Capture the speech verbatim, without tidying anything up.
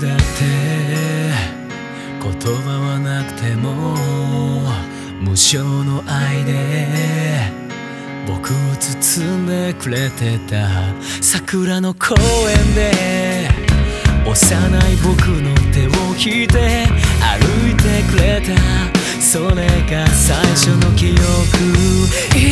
だって言葉はなくても無償の愛で僕を包んでくれてた。桜の公園で幼い僕の手を引いて歩いてくれた。それが最初の記憶。